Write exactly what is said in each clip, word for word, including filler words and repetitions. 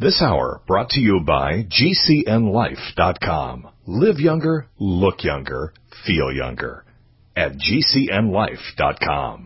This hour brought to you by G C N life dot com. Live younger, look younger, feel younger at G C N life dot com.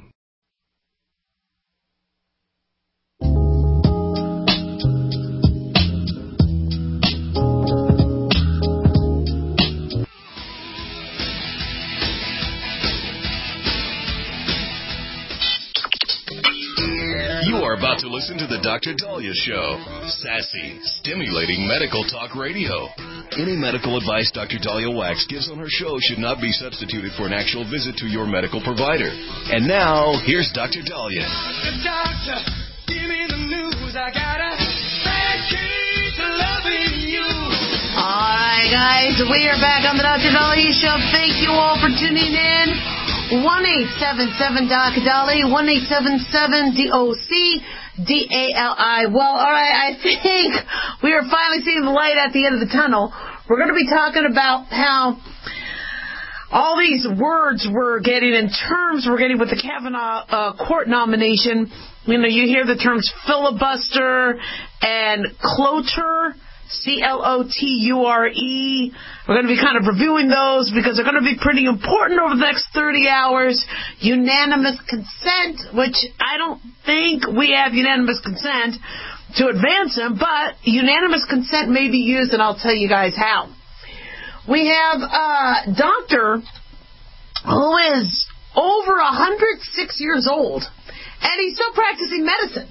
About to listen to the Doctor Daliah Show. Sassy, stimulating medical talk radio. Any medical advice Doctor Daliah Wax gives on her show should not be substituted for an actual visit to your medical provider. And now, here's Doctor Daliah. The doctor, give me the news. I got a bad case of loving you. All right, guys, we are back on the Doctor Daliah Show. Thank you all for tuning in. one eight seven seven D O C D A L I, one eight seven seven D O C D A L I. Well, all right, I think we are finally seeing the light at the end of the tunnel. We're going to be talking about how all these words we're getting and terms we're getting with the Kavanaugh uh, court nomination. You know, you hear the terms filibuster and cloture. C L O T U R E. We're going to be kind of reviewing those because they're going to be pretty important over the next thirty hours. Unanimous consent, which I don't think we have unanimous consent to advance them, but unanimous consent may be used, and I'll tell you guys how. We have a doctor who is over one hundred six years old, and he's still practicing medicine.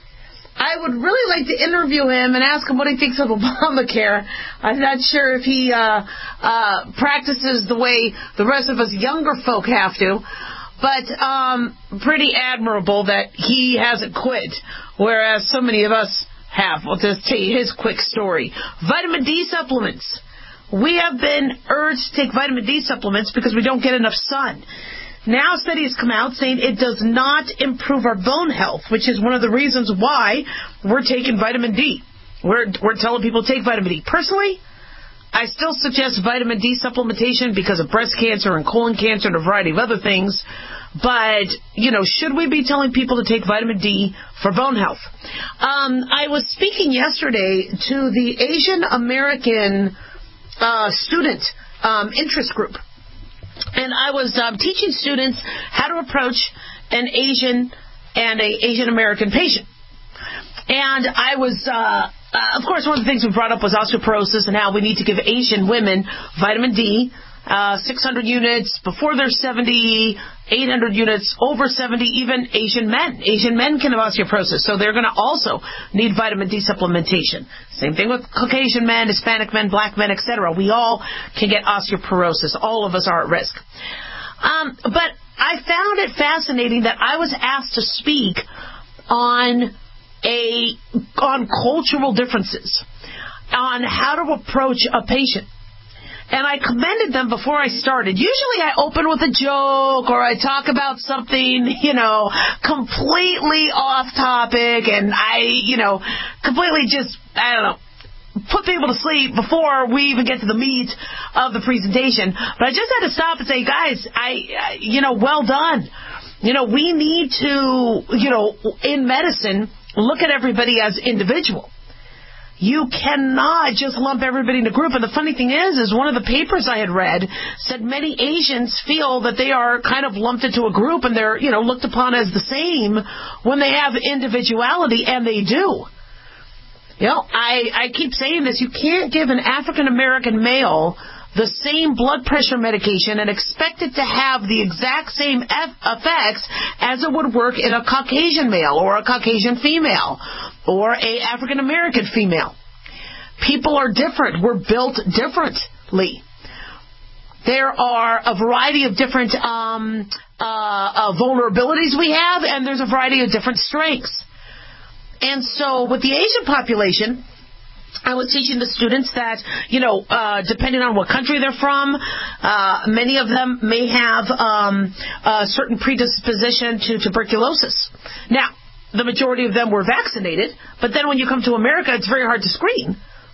I would really like to interview him and ask him what he thinks of Obamacare. I'm not sure if he uh, uh, practices the way the rest of us younger folk have to, but um, pretty admirable that he hasn't quit, whereas so many of us have. I'll just tell you his quick story. Vitamin D supplements. We have been urged to take vitamin D supplements because we don't get enough sun. Now studies come out saying it does not improve our bone health, which is one of the reasons why we're taking vitamin D. We're, we're telling people to take vitamin D. Personally, I still suggest vitamin D supplementation because of breast cancer and colon cancer and a variety of other things. But, you know, should we be telling people to take vitamin D for bone health? Um, I was speaking yesterday to the Asian American uh, student um, interest group. And I was um, teaching students how to approach an Asian and a Asian American patient. And I was, uh, uh, of course, one of the things we brought up was osteoporosis and how we need to give Asian women vitamin D, uh, six hundred units before they're seventy, eight hundred units over seventy, even Asian men. Asian men can have osteoporosis, so they're going to also need vitamin D supplementation. Same thing with Caucasian men, Hispanic men, black men, et cetera. We all can get osteoporosis. All of us are at risk. Um, but I found it fascinating that I was asked to speak on a on cultural differences, on how to approach a patient. And I commended them before I started. Usually I open with a joke or I talk about something, you know, completely off topic and I, you know, completely just, I don't know, put people to sleep before we even get to the meat of the presentation. But I just had to stop and say, guys, I, you know, well done. You know, we need to, you know, in medicine, look at everybody as individual. You cannot just lump everybody in a group. And the funny thing is, is one of the papers I had read said many Asians feel that they are kind of lumped into a group and they're, you know, looked upon as the same when they have individuality, and they do. You know, I, I keep saying this. You can't give an African-American male the same blood pressure medication and expect it to have the exact same eff- effects as it would work in a Caucasian male or a Caucasian female or a African-American female. People are different. We're built differently. There are a variety of different um, uh, uh, vulnerabilities we have, and there's a variety of different strengths. And so with the Asian population, I was teaching the students that, you know, uh, depending on what country they're from, uh, many of them may have um, a certain predisposition to tuberculosis. Now, the majority of them were vaccinated, but then when you come to America, it's very hard to screen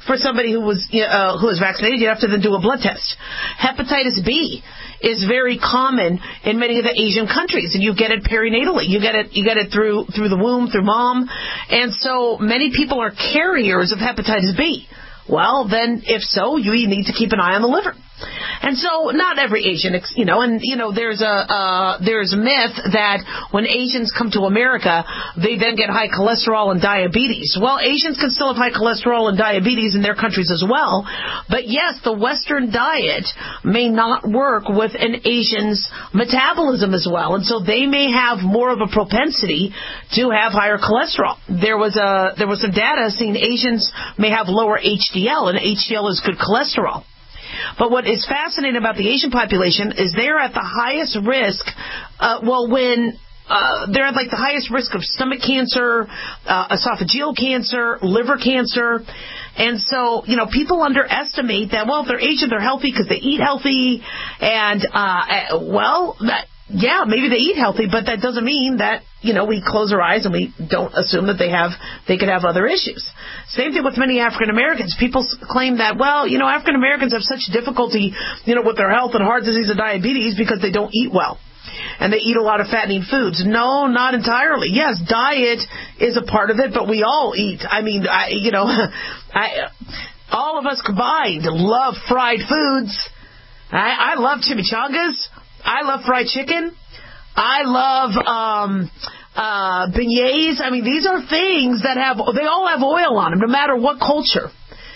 for somebody who was uh, who was vaccinated, you have to then do a blood test. Hepatitis B is very common in many of the Asian countries, and you get it perinatally. You get it you get it through through the womb, through mom, and so many people are carriers of hepatitis B. Well, then, if so, you need to keep an eye on the liver. And so, not every Asian, you know, and, you know, there's a, uh, there's a myth that when Asians come to America, they then get high cholesterol and diabetes. Well, Asians can still have high cholesterol and diabetes in their countries as well. But yes, the Western diet may not work with an Asian's metabolism as well. And so they may have more of a propensity to have higher cholesterol. There was a, there was some data saying Asians may have lower H D L, and H D L is good cholesterol. But what is fascinating about the Asian population is they're at the highest risk, uh, well, when uh, they're at like the highest risk of stomach cancer, uh, esophageal cancer, liver cancer. And so, you know, people underestimate that, well, if they're Asian, they're healthy because they eat healthy. And, uh, well, that, yeah, maybe they eat healthy, but that doesn't mean that, you know, we close our eyes and we don't assume that they have, they could have other issues. Same thing with many African Americans. People claim that, well, you know, African Americans have such difficulty, you know, with their health and heart disease and diabetes because they don't eat well. And they eat a lot of fattening foods. No, not entirely. Yes, diet is a part of it, but we all eat. I mean, I, you know, I, all of us combined love fried foods. I, I love chimichangas. I love fried chicken. I love um, uh, beignets. I mean, these are things that have, they all have oil on them, no matter what culture.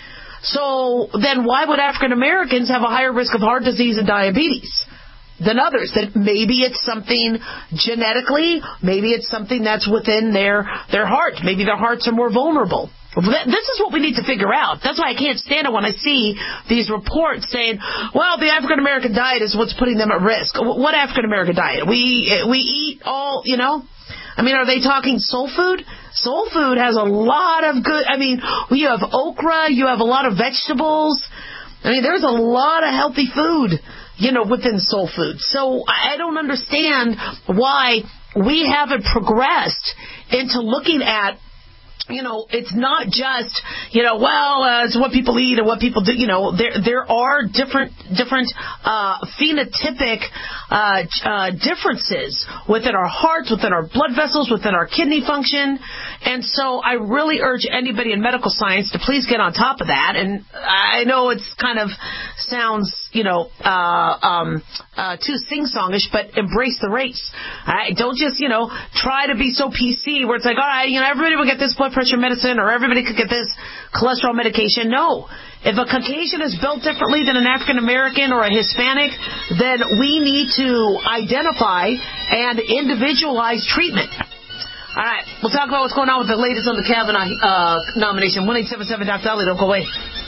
So then why would African Americans have a higher risk of heart disease and diabetes than others? That maybe it's something genetically, maybe it's something that's within their, their heart. Maybe their hearts are more vulnerable. This is what we need to figure out. That's why I can't stand it when I see these reports saying, well, the African-American diet is what's putting them at risk. What African-American diet? We we eat all, you know? I mean, are they talking soul food? Soul food has a lot of good, I mean, you have okra, you have a lot of vegetables. I mean, there's a lot of healthy food, you know, within soul food. So I don't understand why we haven't progressed into looking at, you know, it's not just, you know, well, uh, it's what people eat and what people do. You know, there there are different different uh, phenotypic uh, uh, differences within our hearts, within our blood vessels, within our kidney function. And so I really urge anybody in medical science to please get on top of that. And I know it's kind of sounds, you know, uh, um, uh, too sing-songish, but embrace the race. Right? Don't just, you know, try to be so P C where it's like, all right, you know, everybody will get this blood pressure medicine or everybody could get this cholesterol medication. No. If a Caucasian is built differently than an African American or a Hispanic, then we need to identify and individualize treatment. All right. We'll talk about what's going on with the latest on the Kavanaugh uh, nomination. one eight seven seven Doctor Dolly. Don't go away.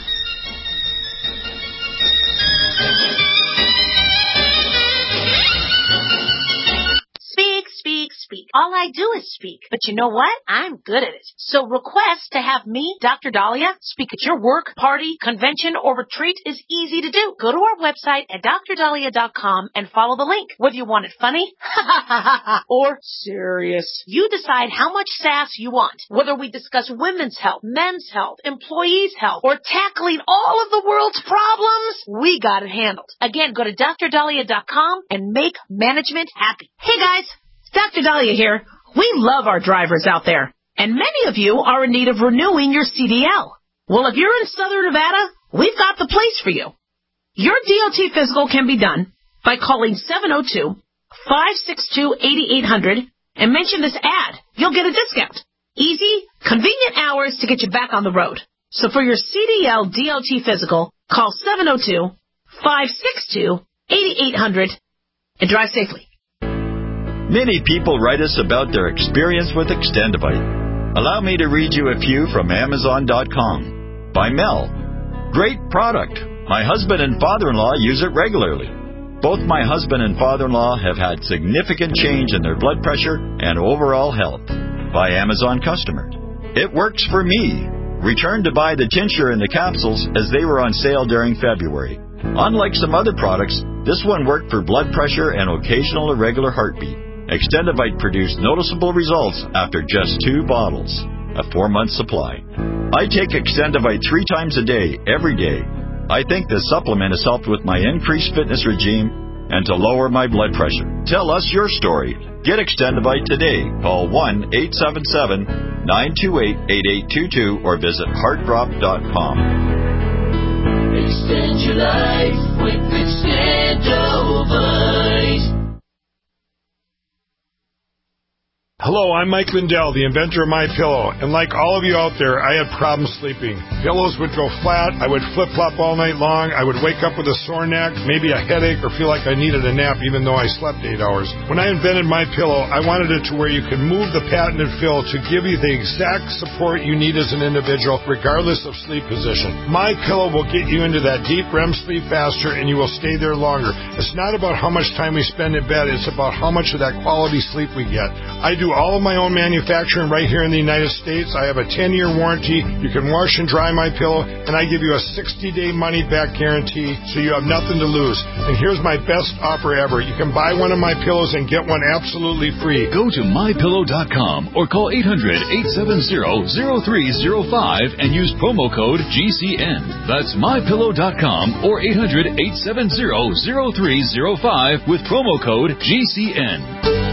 Speak, speak, speak. All I do is speak. But you know what? I'm good at it. So request to have me, Doctor Dahlia, speak at your work, party, convention, or retreat is easy to do. Go to our website at dr dahlia dot com and follow the link. Whether you want it funny or serious, you decide how much sass you want. Whether we discuss women's health, men's health, employees' health, or tackling all of the world's problems, we got it handled. Again, go to dr dahlia dot com and make management happy. Hey guys, Doctor Dahlia here. We love our drivers out there, and many of you are in need of renewing your C D L. Well, if you're in Southern Nevada, we've got the place for you. Your D O T physical can be done by calling seven oh two, five six two, eight eight hundred and mention this ad. You'll get a discount. Easy, convenient hours to get you back on the road. So for your C D L D O T physical, call seven oh two, five six two, eight eight hundred and drive safely. Many people write us about their experience with Extendivite. Allow me to read you a few from Amazon dot com. By Mel. Great product. My husband and father-in-law use it regularly. Both my husband and father-in-law have had significant change in their blood pressure and overall health. By Amazon customer. It works for me. Returned to buy the tincture and the capsules as they were on sale during February. Unlike some other products, this one worked for blood pressure and occasional irregular heartbeat. Extendivite produced noticeable results after just two bottles, a four-month supply. I take Extendivite three times a day, every day. I think this supplement has helped with my increased fitness regime and to lower my blood pressure. Tell us your story. Get Extendivite today. Call one eight seven seven, nine two eight, eight eight two two or visit heart drop dot com. Extend your life with Extendivite. Hello, I'm Mike Lindell, the inventor of MyPillow, and like all of you out there, I had problems sleeping. Pillows would go flat, I would flip-flop all night long, I would wake up with a sore neck, maybe a headache, or feel like I needed a nap even though I slept eight hours. When I invented MyPillow, I wanted it to where you could move the patented fill to give you the exact support you need as an individual, regardless of sleep position. MyPillow will get you into that deep R E M sleep faster, and you will stay there longer. It's not about how much time we spend in bed, it's about how much of that quality sleep we get. I do all of my own manufacturing right here in the United States. I have a ten-year warranty. You can wash and dry my pillow, and I give you a sixty-day money-back guarantee, so you have nothing to lose. And here's my best offer ever. You can buy one of my pillows and get one absolutely free. Go to my pillow dot com or call eight hundred, eight seven zero, zero three zero five and use promo code G C N. That's my pillow dot com or eight hundred, eight seven zero, zero three zero five with promo code G C N.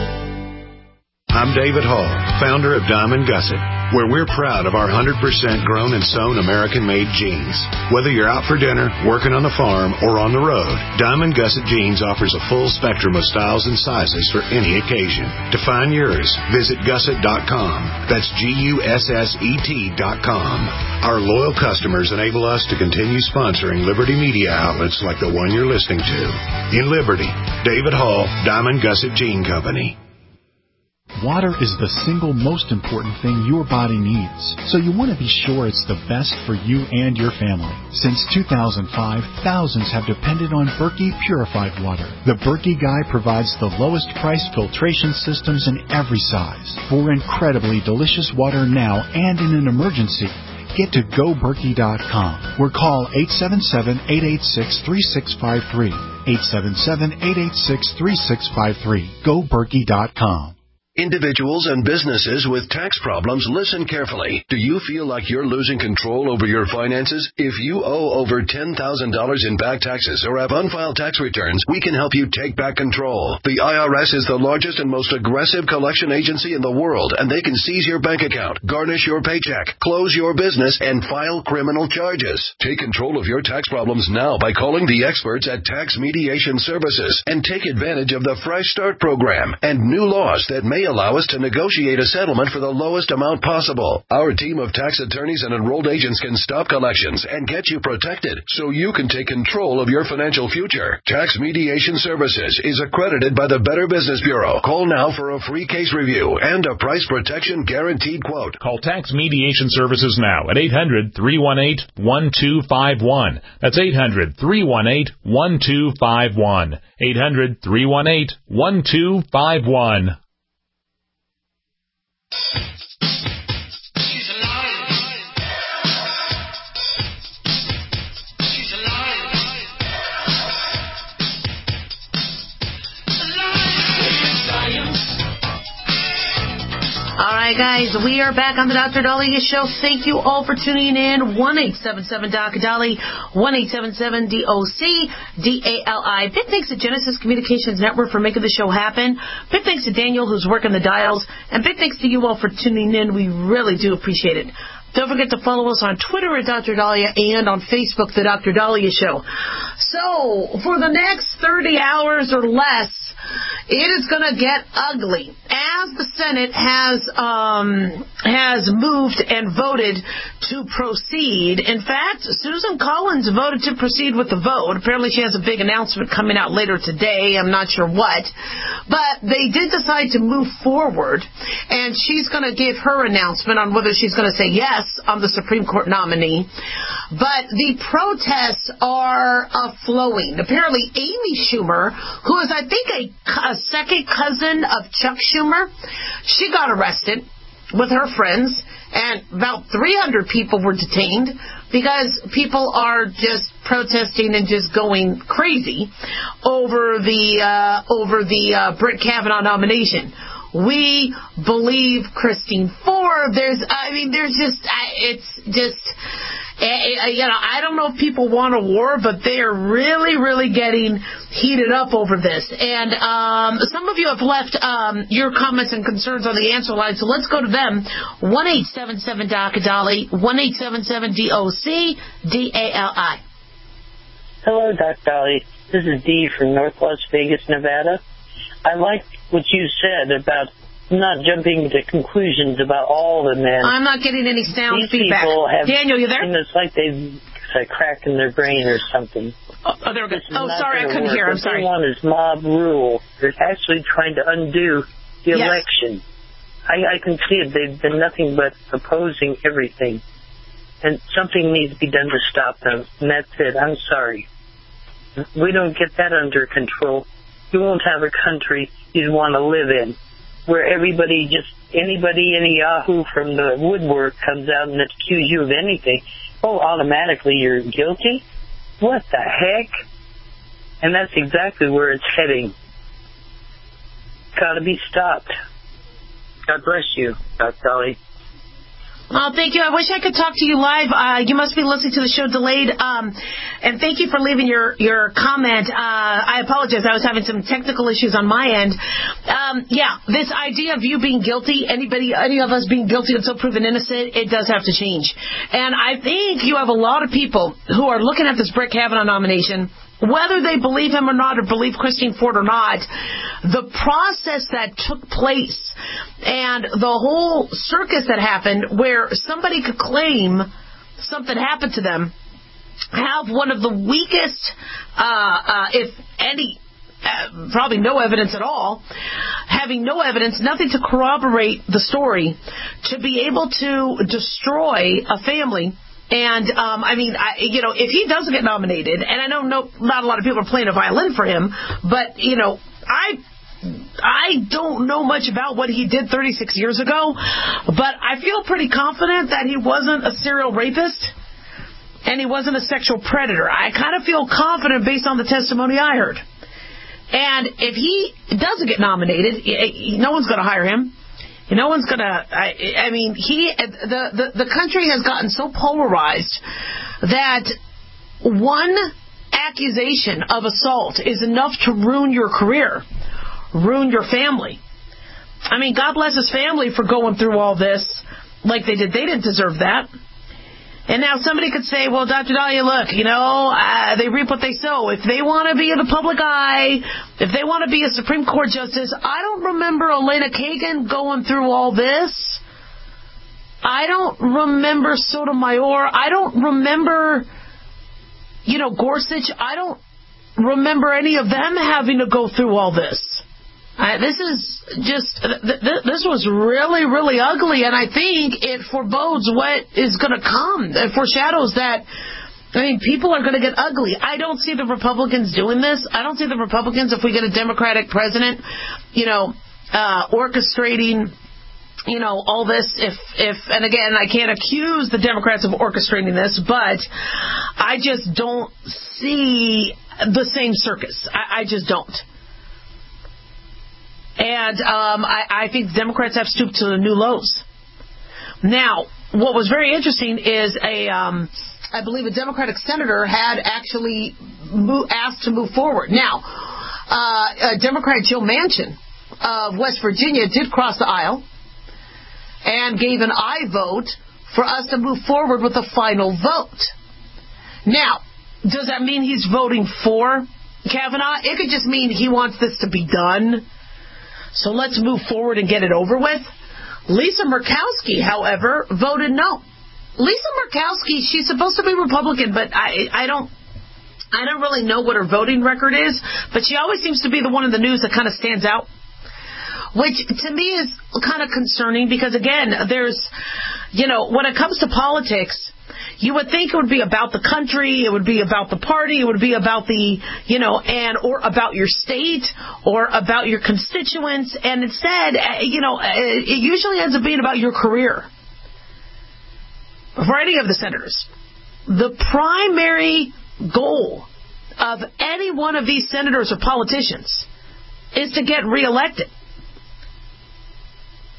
I'm David Hall, founder of Diamond Gusset, where we're proud of our one hundred percent grown and sewn American-made jeans. Whether you're out for dinner, working on the farm, or on the road, Diamond Gusset Jeans offers a full spectrum of styles and sizes for any occasion. To find yours, visit gusset dot com. That's G U S S E T dot com. Our loyal customers enable us to continue sponsoring Liberty media outlets like the one you're listening to. In Liberty, David Hall, Diamond Gusset Jean Company. Water is the single most important thing your body needs, so you want to be sure it's the best for you and your family. Since two thousand five, thousands have depended on Berkey purified water. The Berkey Guy provides the lowest price filtration systems in every size. For incredibly delicious water now and in an emergency, get to go berkey dot com or call eight seven seven, eight eight six, three six five three. eight seven seven, eight eight six, three six five three. go berkey dot com. Individuals and businesses with tax problems, listen carefully. Do you feel like you're losing control over your finances? If you owe over ten thousand dollars in back taxes or have unfiled tax returns, we can help you take back control. The I R S is the largest and most aggressive collection agency in the world, and they can seize your bank account, garnish your paycheck, close your business, and file criminal charges. Take control of your tax problems now by calling the experts at Tax Mediation Services and take advantage of the Fresh Start program and new laws that may allow us to negotiate a settlement for the lowest amount possible. Our team of tax attorneys and enrolled agents can stop collections and get you protected so you can take control of your financial future. Tax Mediation Services is accredited by the Better Business Bureau. Call now for a free case review and a price protection guaranteed quote. Call Tax Mediation Services now at eight hundred, three one eight, one two five one. That's eight hundred, three one eight, one two five one. eight hundred, three one eight, one two five one. She's alive. She's alive. All right, guys, we are back on the Doctor Dahlia Show. Thank you all for tuning in. one eight seven seven D O C Dali, one eight seven seven D O C D A L I. Big thanks to Genesis Communications Network for making the show happen. Big thanks to Daniel, who's working the dials. And big thanks to you all for tuning in. We really do appreciate it. Don't forget to follow us on Twitter at Doctor Dahlia and on Facebook, The Doctor Dahlia Show. So, for the next thirty hours or less, it is going to get ugly as the Senate has um, has moved and voted to proceed. In fact, Susan Collins voted to proceed with the vote. Apparently she has a big announcement coming out later today. I'm not sure what. But they did decide to move forward, and she's going to give her announcement on whether she's going to say yes on the Supreme Court nominee. But the protests are uh, flowing. Apparently Amy Schumer, who is, I think, a, a second cousin of Chuck Schumer, she got arrested with her friends, and about three hundred people were detained because people are just protesting and just going crazy over the uh, over the uh, Brett Kavanaugh nomination. We believe Christine Ford. There's, I mean, there's just, it's just, you know, I don't know if people want a war, but they are really, really getting heated up over this. And um, some of you have left um, your comments and concerns on the answer line, so let's go to them. one eight seven seven D O C D A L I, one eight seven seven D O C D A L I. Hello, Doctor Dolly. This is Dee from North Las Vegas, Nevada. I like what you said about not jumping to conclusions about all the men. I'm not getting any sound These feedback. People have, Daniel, you there? And it's like they've a crack in their brain or something. Oh, oh there we go. Oh, sorry, I couldn't work. hear. I'm what sorry. What they want is mob rule. They're actually trying to undo the yes. election. I, I can see it. They've been nothing but opposing everything. And something needs to be done to stop them. And that's it. I'm sorry. We don't get that under control. You won't have a country you want to live in where everybody just, anybody, any Yahoo from the woodwork comes out and accuses you of anything. Oh, automatically you're guilty? What the heck? And that's exactly where it's heading. Got to be stopped. God bless you, Doctor Dolly. Oh, thank you. I wish I could talk to you live. Uh, you must be listening to the show delayed. Um, and thank you for leaving your, your comment. Uh, I apologize. I was having some technical issues on my end. Um, yeah, this idea of you being guilty, anybody, any of us being guilty until proven innocent, it does have to change. And I think you have a lot of people who are looking at this Brett Kavanaugh nomination, whether they believe him or not, or believe Christine Ford or not, the process that took place and the whole circus that happened where somebody could claim something happened to them, have one of the weakest, uh, uh, if any, uh, probably no evidence at all, having no evidence, nothing to corroborate the story, to be able to destroy a family. And, um, I mean, I, you know, if he doesn't get nominated, and I know no, not a lot of people are playing a violin for him, but, you know, I I don't know much about what he did thirty-six years ago, but I feel pretty confident that he wasn't a serial rapist and he wasn't a sexual predator. I kind of feel confident based on the testimony I heard. And if he doesn't get nominated, no one's going to hire him. No one's going to, I, I mean, he, the, the, the country has gotten so polarized that one accusation of assault is enough to ruin your career, ruin your family. I mean, God bless his family for going through all this like they did. They didn't deserve that. And now somebody could say, well, Doctor Dahlia, look, you know, uh, they reap what they sow. If they want to be in the public eye, if they want to be a Supreme Court justice, I don't remember Elena Kagan going through all this. I don't remember Sotomayor. I don't remember, you know, Gorsuch. I don't remember any of them having to go through all this. Uh, this is just, th- th- this was really, really ugly, and I think it forebodes what is going to come. It foreshadows that, I mean, people are going to get ugly. I don't see the Republicans doing this. I don't see the Republicans, if we get a Democratic president, you know, uh, orchestrating, you know, all this. If, if, and again, I can't accuse the Democrats of orchestrating this, but I just don't see the same circus. I, I just don't. And um, I, I think the Democrats have stooped to the new lows. Now, what was very interesting is a, um, I believe a Democratic senator had actually mo- asked to move forward. Now, uh, Democrat Joe Manchin of West Virginia did cross the aisle and gave an aye vote for us to move forward with the final vote. Now, does that mean he's voting for Kavanaugh? It could just mean he wants this to be done. So let's move forward and get it over with. Lisa Murkowski, however, voted no. Lisa Murkowski, she's supposed to be Republican, but I, I don't, I don't really know what her voting record is. But she always seems to be the one in the news that kind of stands out, which to me is kind of concerning because again, there's, you know, when it comes to politics, you would think it would be about the country, it would be about the party, it would be about the, you know, and or about your state or about your constituents, and instead, you know, it usually ends up being about your career. For any of the senators, the primary goal of any one of these senators or politicians is to get reelected.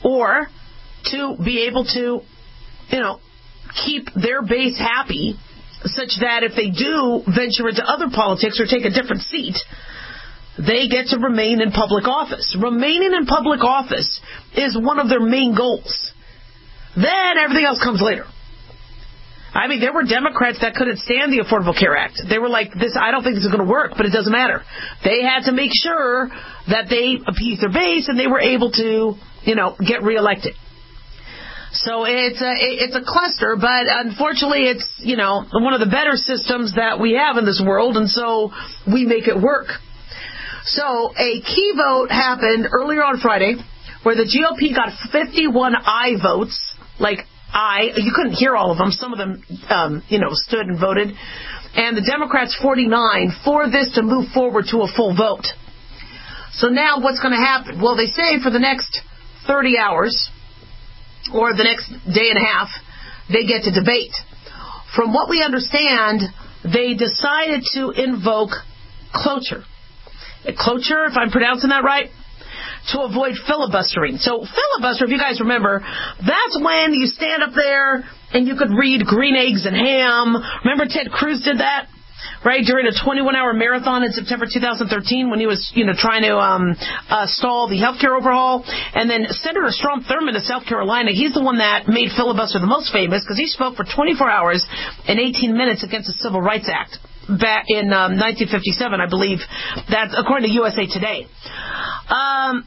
or to be able to, you know, keep their base happy such that if they do venture into other politics or take a different seat, they get to remain in public office. Remaining in public office is one of their main goals. Then everything else comes later. I mean, there were Democrats that couldn't stand the Affordable Care Act. They were like, "This, I don't think this is going to work," but it doesn't matter. They had to make sure that they appeased their base and they were able to, you know, get reelected. So it's a, it's a cluster, but unfortunately it's, you know, one of the better systems that we have in this world, and so we make it work. So a key vote happened earlier on Friday where the G O P got fifty-one aye votes, like aye. You couldn't hear all of them. Some of them, um, you know, stood and voted. And the Democrats forty-nine for this to move forward to a full vote. So now what's going to happen? Well, they say for the next thirty hours, or the next day and a half, they get to debate. From what we understand, they decided to invoke cloture. Cloture, if I'm pronouncing that right, to avoid filibustering. So filibuster, if you guys remember, that's when you stand up there and you could read Green Eggs and Ham. Remember Ted Cruz did that? Right, during a twenty-one hour marathon in September two thousand thirteen when he was, you know, trying to um, uh, stall the healthcare overhaul. And then Senator Strom Thurmond of South Carolina, he's the one that made filibuster the most famous because he spoke for twenty-four hours and eighteen minutes against the Civil Rights Act back in um, nineteen fifty-seven, I believe. That's according to U S A Today. Um,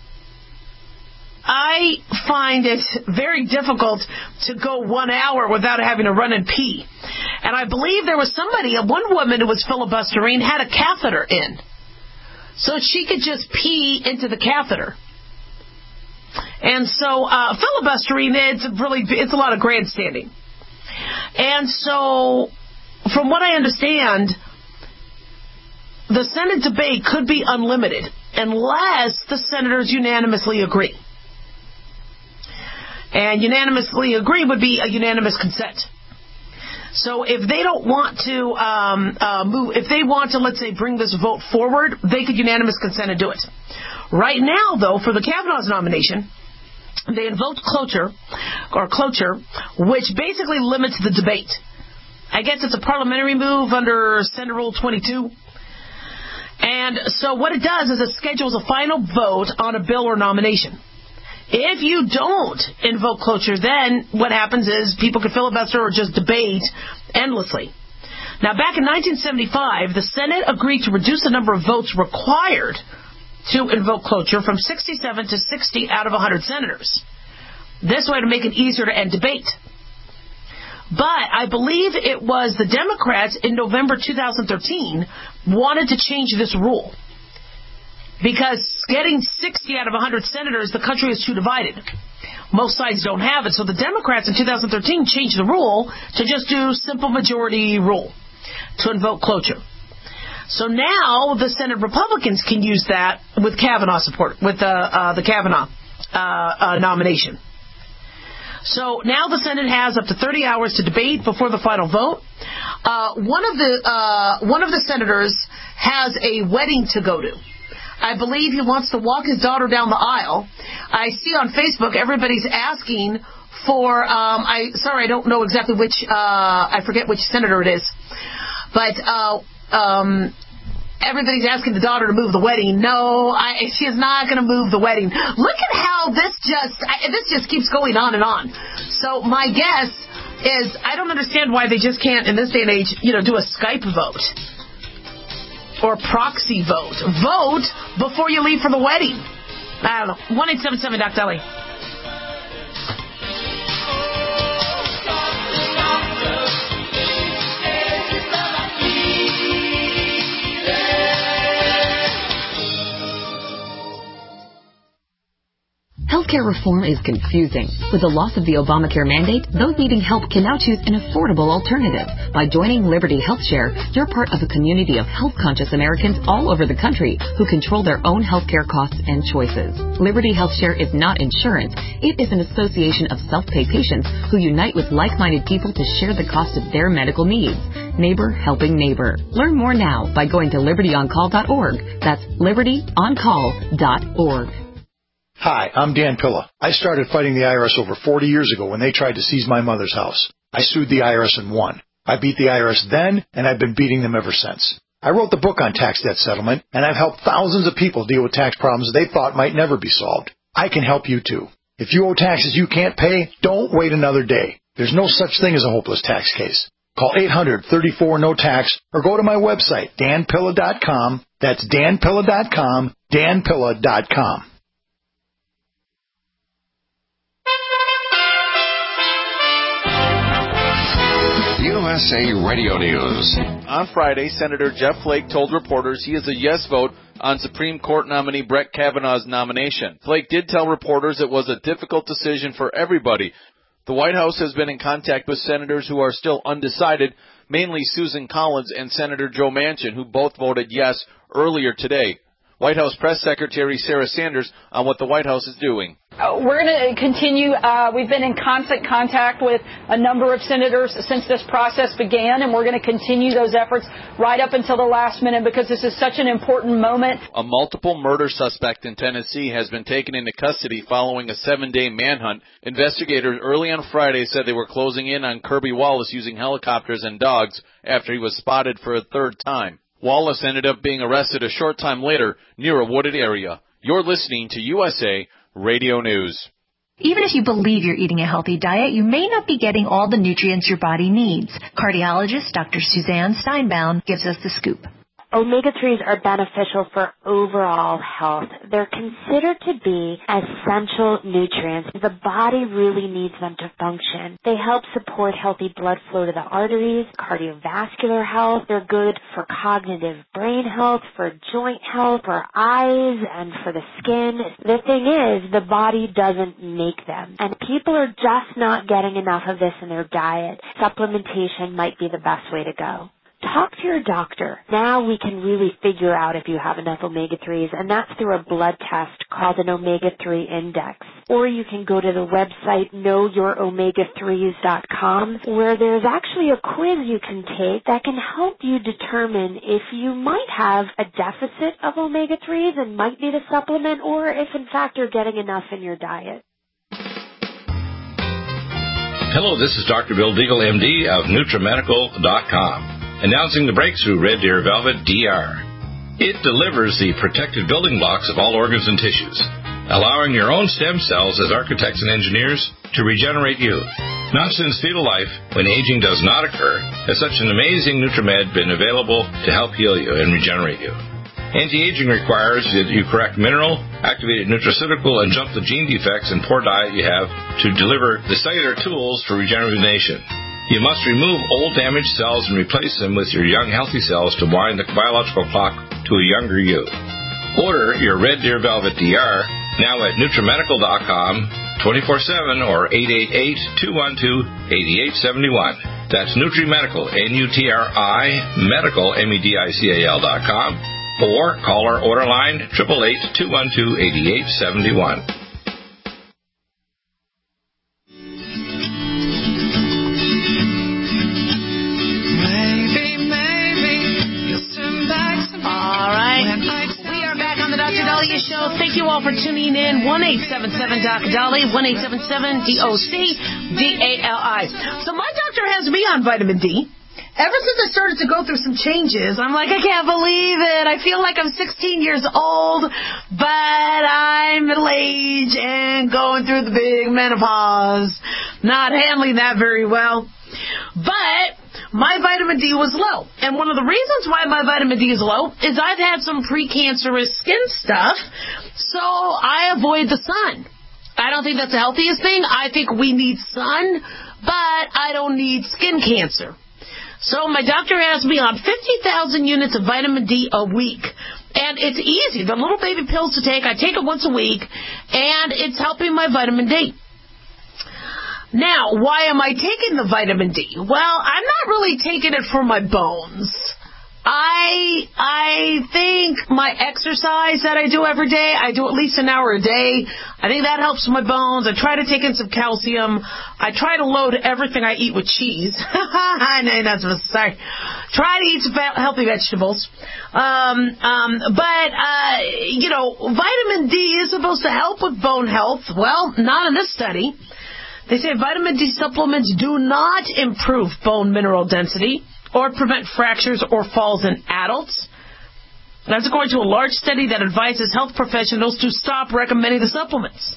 I find it very difficult to go one hour without having to run and pee. And I believe there was somebody, one woman who was filibustering, had a catheter in. So she could just pee into the catheter. And so uh, filibustering, it's really, it's a lot of grandstanding. And so, from what I understand, the Senate debate could be unlimited unless the senators unanimously agree. And unanimously agree would be a unanimous consent. So if they don't want to um, uh, move, if they want to, let's say, bring this vote forward, they could unanimous consent and do it. Right now, though, for the Kavanaugh's nomination, they invoked cloture, or cloture, which basically limits the debate. I guess it's a parliamentary move under Senate Rule twenty-two. And so what it does is it schedules a final vote on a bill or nomination. If you don't invoke cloture, then what happens is people can filibuster or just debate endlessly. Now, back in nineteen seventy-five, the Senate agreed to reduce the number of votes required to invoke cloture from sixty-seven to sixty out of one hundred senators. This way to make it easier to end debate. But I believe it was the Democrats in November two thousand thirteen wanted to change this rule. Because getting sixty out of one hundred senators, the country is too divided. Most sides don't have it. So the Democrats in two thousand thirteen changed the rule to just do simple majority rule to invoke cloture. So now the Senate Republicans can use that with Kavanaugh support, with uh, uh, the Kavanaugh uh, uh, nomination. So now the Senate has up to thirty hours to debate before the final vote. Uh, one of the uh, one of the senators has a wedding to go to. I believe he wants to walk his daughter down the aisle. I see on Facebook everybody's asking for, um, I sorry, I don't know exactly which, uh, I forget which senator it is, but uh, um, everybody's asking the daughter to move the wedding. No, I, she is not going to move the wedding. Look at how this just, I, this just keeps going on and on. So my guess is, I don't understand why they just can't, in this day and age, you know, do a Skype vote. Or proxy vote. Vote before you leave for the wedding. I don't know. one eight seven seven Doc Dolly. Healthcare reform is confusing. With the loss of the Obamacare mandate, those needing help can now choose an affordable alternative. By joining Liberty HealthShare, you're part of a community of health-conscious Americans all over the country who control their own healthcare costs and choices. Liberty HealthShare is not insurance. It is an association of self-pay patients who unite with like-minded people to share the cost of their medical needs. Neighbor helping neighbor. Learn more now by going to liberty on call dot org. That's liberty on call dot org. Hi, I'm Dan Pilla. I started fighting the I R S over forty years ago when they tried to seize my mother's house. I sued the I R S and won. I beat the I R S then, and I've been beating them ever since. I wrote the book on tax debt settlement, and I've helped thousands of people deal with tax problems they thought might never be solved. I can help you too. If you owe taxes you can't pay, don't wait another day. There's no such thing as a hopeless tax case. Call eight hundred, thirty-four, no tax or go to my website, dan pilla dot com. That's dan pilla dot com, dan pilla dot com. U S A Radio News. On Friday, Senator Jeff Flake told reporters he is a yes vote on Supreme Court nominee Brett Kavanaugh's nomination. Flake did tell reporters it was a difficult decision for everybody. The White House has been in contact with senators who are still undecided, mainly Susan Collins and Senator Joe Manchin, who both voted yes earlier today. White House Press Secretary Sarah Sanders on what the White House is doing. Uh, we're going to continue. Uh, we've been in constant contact with a number of senators since this process began, and we're going to continue those efforts right up until the last minute because this is such an important moment. A multiple murder suspect in Tennessee has been taken into custody following a seven-day manhunt. Investigators early on Friday said they were closing in on Kirby Wallace using helicopters and dogs after he was spotted for a third time. Wallace ended up being arrested a short time later near a wooded area. You're listening to U S A Radio News. Even if you believe you're eating a healthy diet, you may not be getting all the nutrients your body needs. Cardiologist Doctor Suzanne Steinbaum gives us the scoop. Omega threes are beneficial for overall health. They're considered to be essential nutrients. The body really needs them to function. They help support healthy blood flow to the arteries, cardiovascular health. They're good for cognitive brain health, for joint health, for eyes, and for the skin. The thing is, the body doesn't make them. And people are just not getting enough of this in their diet. Supplementation might be the best way to go. Talk to your doctor. Now we can really figure out if you have enough omega threes, and that's through a blood test called an omega three index. Or you can go to the website know your omega threes dot com, where there's actually a quiz you can take that can help you determine if you might have a deficit of omega threes and might need a supplement, or if in fact you're getting enough in your diet. Hello, this is Doctor Bill Deagle, M D of Nutrimedical dot com. Announcing the breakthrough Red Deer Velvet D R. It delivers the protected building blocks of all organs and tissues, allowing your own stem cells as architects and engineers to regenerate you. Not since fetal life, when aging does not occur, has such an amazing NutriMed been available to help heal you and regenerate you. Anti-aging requires that you correct mineral, activated nutraceutical, and jump the gene defects and poor diet you have to deliver the cellular tools for regeneration. You must remove old damaged cells and replace them with your young healthy cells to wind the biological clock to a younger you. Order your Red Deer Velvet D R now at Nutrimedical dot com twenty-four seven or eight eight eight, two one two, eight eight seven one. That's Nutrimedical, N U T R I, Medical, M E D I C A L dot com, or call our order line eight eight eight, two one two, eight eight seven one. Show. Thank you all for tuning in. one eight seven seven Doc Dolly, one eight seven seven D O C D A L I. So my doctor has me on vitamin D. Ever since I started to go through some changes, I'm like, I can't believe it. I feel like I'm sixteen years old, but I'm middle-aged and going through the big menopause. Not handling that very well. But my vitamin D was low. And one of the reasons why my vitamin D is low is I've had some precancerous skin stuff, so I avoid the sun. I don't think that's the healthiest thing. I think we need sun, but I don't need skin cancer. So my doctor has me on fifty thousand units of vitamin D a week. And it's easy. The little baby pills to take, I take it once a week, and it's helping my vitamin D. Now, why am I taking the vitamin D? Well, I'm not really taking it for my bones. I I think my exercise that I do every day, I do at least an hour a day. I think that helps my bones. I try to take in some calcium. I try to load everything I eat with cheese. I know you're not supposed to say. Try to eat some healthy vegetables. Um, um, but, uh, you know, vitamin D is supposed to help with bone health. Well, not in this study. They say vitamin D supplements do not improve bone mineral density or prevent fractures or falls in adults. That's according to a large study that advises health professionals to stop recommending the supplements.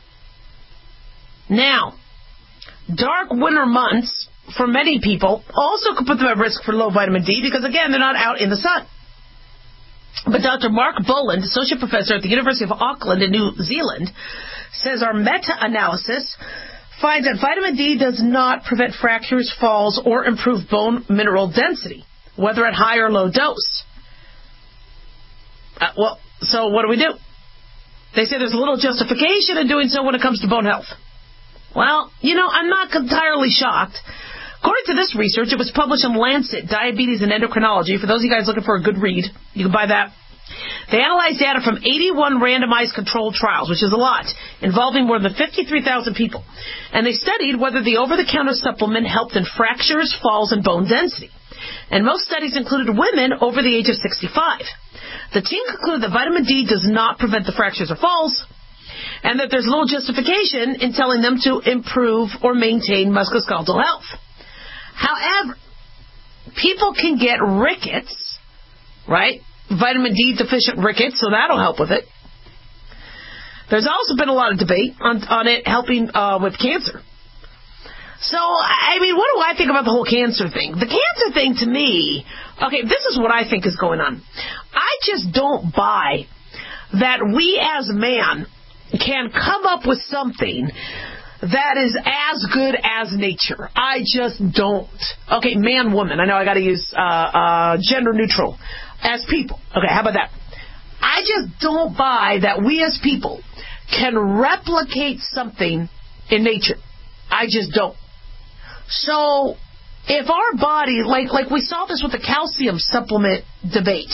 Now, dark winter months for many people also could put them at risk for low vitamin D because, again, they're not out in the sun. But Doctor Mark Boland, associate professor at the University of Auckland in New Zealand, says our meta-analysis finds that vitamin D does not prevent fractures, falls, or improve bone mineral density, whether at high or low dose. Uh, well, so what do we do? They say there's little justification in doing so when it comes to bone health. Well, you know, I'm not entirely shocked. According to this research, it was published in Lancet, Diabetes and Endocrinology. For those of you guys looking for a good read, you can buy that. They analyzed data from eighty-one randomized controlled trials, which is a lot, involving more than fifty-three thousand people. And they studied whether the over-the-counter supplement helped in fractures, falls, and bone density. And most studies included women over the age of sixty-five. The team concluded that vitamin D does not prevent the fractures or falls, and that there's little justification in telling them to improve or maintain musculoskeletal health. However, people can get rickets, right? Vitamin D deficient rickets, so that'll help with it. There's also been a lot of debate on, on it helping uh, with cancer. So, I mean, what do I think about the whole cancer thing? The cancer thing to me, okay, this is what I think is going on. I just don't buy that we as man can come up with something that is as good as nature. I just don't. Okay, man, woman. I know I got to use uh, uh, gender neutral. As people. Okay, how about that? I just don't buy that we as people can replicate something in nature. I just don't. So, if our body, like like we saw this with the calcium supplement debate,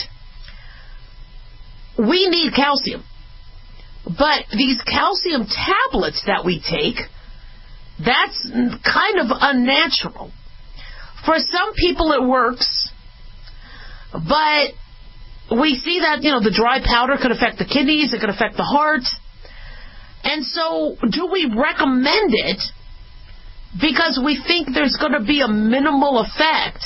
we need calcium. But these calcium tablets that we take, that's kind of unnatural. For some people it works, but we see that, you know, the dry powder could affect the kidneys, it could affect the heart. And so, do we recommend it because we think there's going to be a minimal effect?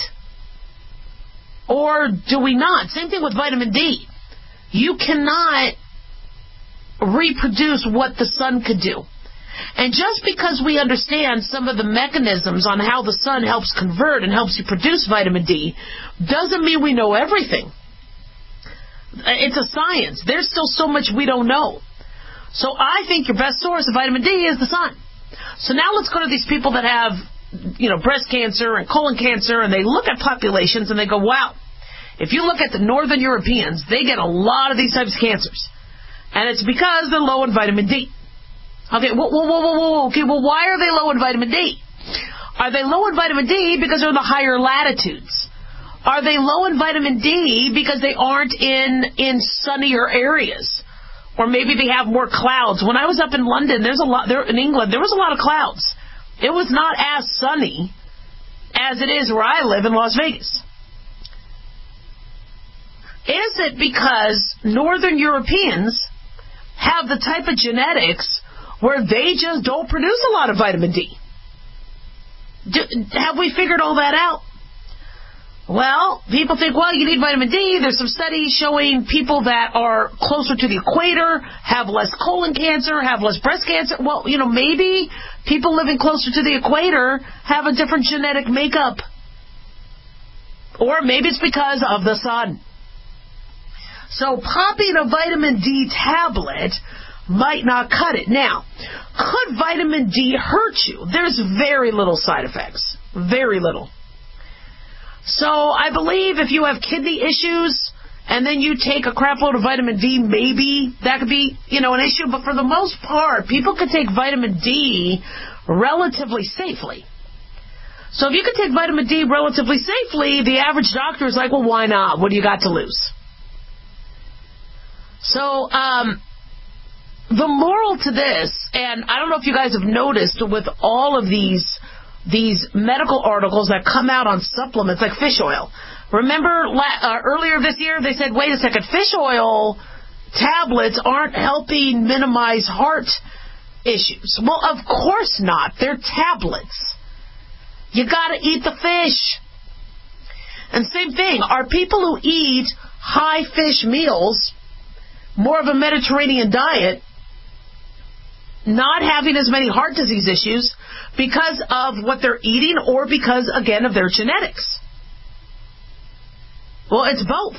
Or do we not? Same thing with vitamin D. You cannot reproduce what the sun could do. And just because we understand some of the mechanisms on how the sun helps convert and helps you produce vitamin D doesn't mean we know everything. It's a science. There's still so much we don't know. So I think your best source of vitamin D is the sun. So now let's go to these people that have, you know, breast cancer and colon cancer, and they look at populations and they go, wow, if you look at the Northern Europeans, they get a lot of these types of cancers. And it's because they're low in vitamin D. Okay, whoa, whoa, whoa, whoa, whoa. Okay, well, why are they low in vitamin D? Are they low in vitamin D because they're in the higher latitudes? Are they low in vitamin D because they aren't in, in sunnier areas? Or maybe they have more clouds. When I was up in London, there's a lot there in England, there was a lot of clouds. It was not as sunny as it is where I live in Las Vegas. Is it because Northern Europeans have the type of genetics where they just don't produce a lot of vitamin D? Do, have we figured all that out? Well, people think, well, you need vitamin D. There's some studies showing people that are closer to the equator have less colon cancer, have less breast cancer. Well, you know, maybe people living closer to the equator have a different genetic makeup. Or maybe it's because of the sun. So popping a vitamin D tablet might not cut it. Now, could vitamin D hurt you? There's very little side effects. Very little. So I believe if you have kidney issues and then you take a crap load of vitamin D, maybe that could be, you know, an issue. But for the most part, people can take vitamin D relatively safely. So if you can take vitamin D relatively safely, the average doctor is like, well, why not? What do you got to lose? So, um, the moral to this, and I don't know if you guys have noticed with all of these these medical articles that come out on supplements like fish oil. Remember uh, earlier this year they said, wait a second, fish oil tablets aren't helping minimize heart issues. Well, of course not. They're tablets. You gotta eat the fish. And same thing, are people who eat high fish meals, more of a Mediterranean diet, not having as many heart disease issues because of what they're eating or because, again, of their genetics? Well, it's both.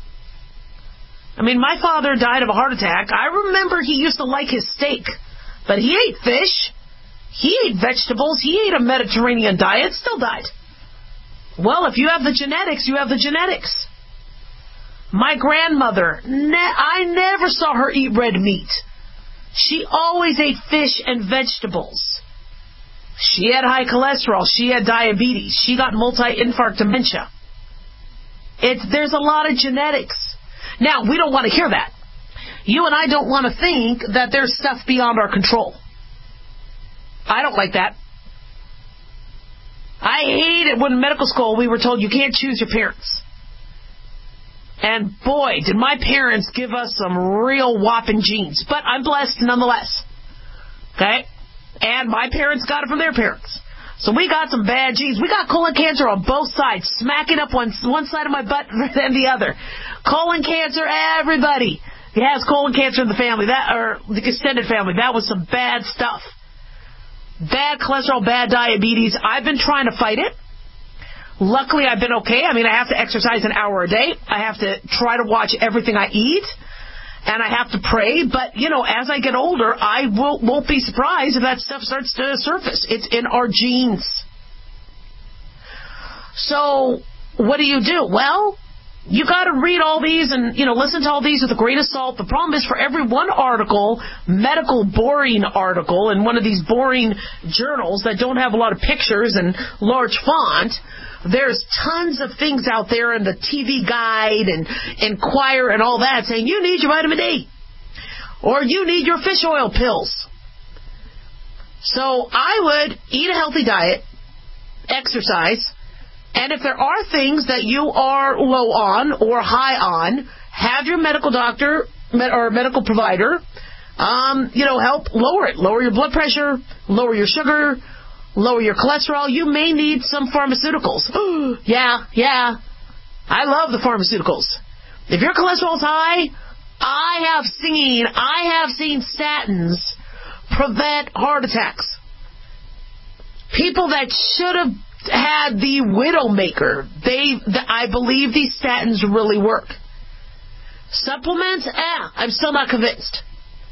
I mean, my father died of a heart attack. I remember he used to like his steak, but he ate fish, he ate vegetables, he ate a Mediterranean diet, still died. Well, if you have the genetics, you have the genetics. My grandmother, ne- I never saw her eat red meat. She always ate fish and vegetables. She had high cholesterol. She had diabetes. She got multi-infarct dementia. It's, there's a lot of genetics. Now, we don't want to hear that. You and I don't want to think that there's stuff beyond our control. I don't like that. I hate it when in medical school we were told you can't choose your parents. And boy, did my parents give us some real whopping genes. But I'm blessed nonetheless. Okay? And my parents got it from their parents. So we got some bad genes. We got colon cancer on both sides, smacking up one, one side of my butt and the other. Colon cancer, everybody has colon cancer in the family, that or the extended family. That was some bad stuff. Bad cholesterol, bad diabetes. I've been trying to fight it. Luckily, I've been okay. I mean, I have to exercise an hour a day. I have to try to watch everything I eat. And I have to pray. But, you know, as I get older, I will, won't be surprised if that stuff starts to surface. It's in our genes. So, what do you do? Well, you got to read all these and, you know, listen to all these with a grain of salt. The problem is for every one article, medical boring article in one of these boring journals that don't have a lot of pictures and large font, there's tons of things out there in the T V Guide and Enquire and all that saying you need your vitamin D or you need your fish oil pills. So I would eat a healthy diet, exercise, and if there are things that you are low on or high on, have your medical doctor or medical provider, um, you know, help lower it. Lower your blood pressure, lower your sugar, lower your cholesterol. You may need some pharmaceuticals. yeah, yeah. I love the pharmaceuticals. If your cholesterol's high, I have seen, I have seen statins prevent heart attacks. People that should have had the Widowmaker, they, the, I believe these statins really work. Supplements, eh, I'm still not convinced.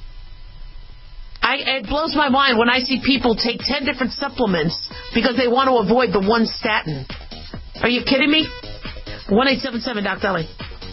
I, it blows my mind when I see people take ten different supplements because they want to avoid the one statin. Are you kidding me? one eight seven seven Doc Dolly.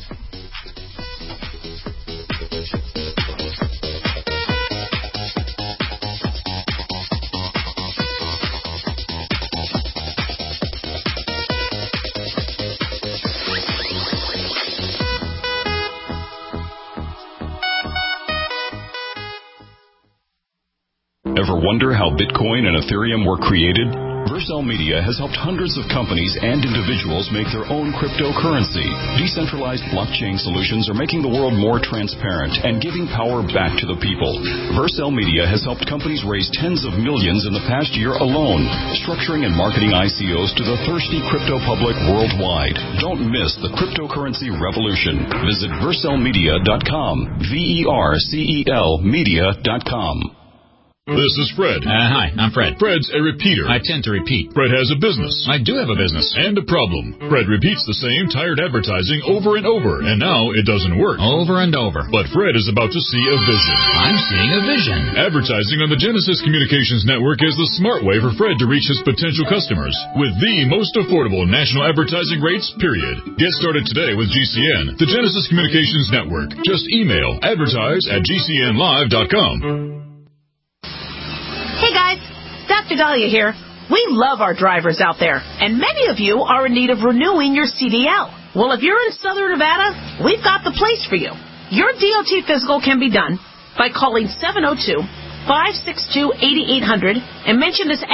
Ever wonder how Bitcoin and Ethereum were created? Vercel Media has helped hundreds of companies and individuals make their own cryptocurrency. Decentralized blockchain solutions are making the world more transparent and giving power back to the people. Vercel Media has helped companies raise tens of millions in the past year alone, structuring and marketing I C Os to the thirsty crypto public worldwide. Don't miss the cryptocurrency revolution. Visit vercel media dot com. V E R C E L media dot com. This is Fred. Uh, hi, I'm Fred. Fred's a repeater. I tend to repeat. Fred has a business. I do have a business. And a problem. Fred repeats the same tired advertising over and over, and now it doesn't work. Over and over. But Fred is about to see a vision. I'm seeing a vision. Advertising on the Genesis Communications Network is the smart way for Fred to reach his potential customers with the most affordable national advertising rates, period. Get started today with G C N, the Genesis Communications Network. Just email advertise at g c n live dot com. Hey guys, Doctor Dahlia here. We love our drivers out there, and many of you are in need of renewing your C D L. Well, if you're in Southern Nevada, we've got the place for you. Your D O T physical can be done by calling seven oh two, five six two, eight eight hundred and mention this ad.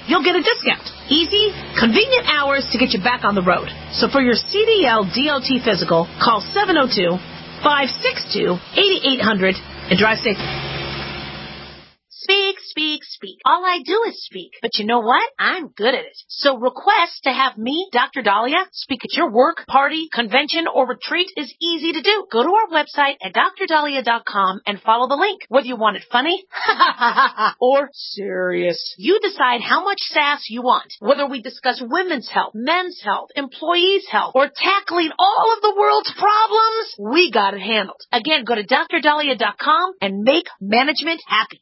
you'll get a discount. Easy, convenient hours to get you back on the road. So for your C D L D O T physical, call seven oh two, five six two, eight eight hundred and drive safe. Speak, speak, speak. All I do is speak. But you know what? I'm good at it. So request to have me, Doctor Dahlia, speak at your work, party, convention, or retreat is easy to do. Go to our website at D R dahlia dot com and follow the link. Whether you want it funny or serious, you decide how much sass you want. Whether we discuss women's health, men's health, employees' health, or tackling all of the world's problems, we got it handled. Again, go to D R dahlia dot com and make management happy.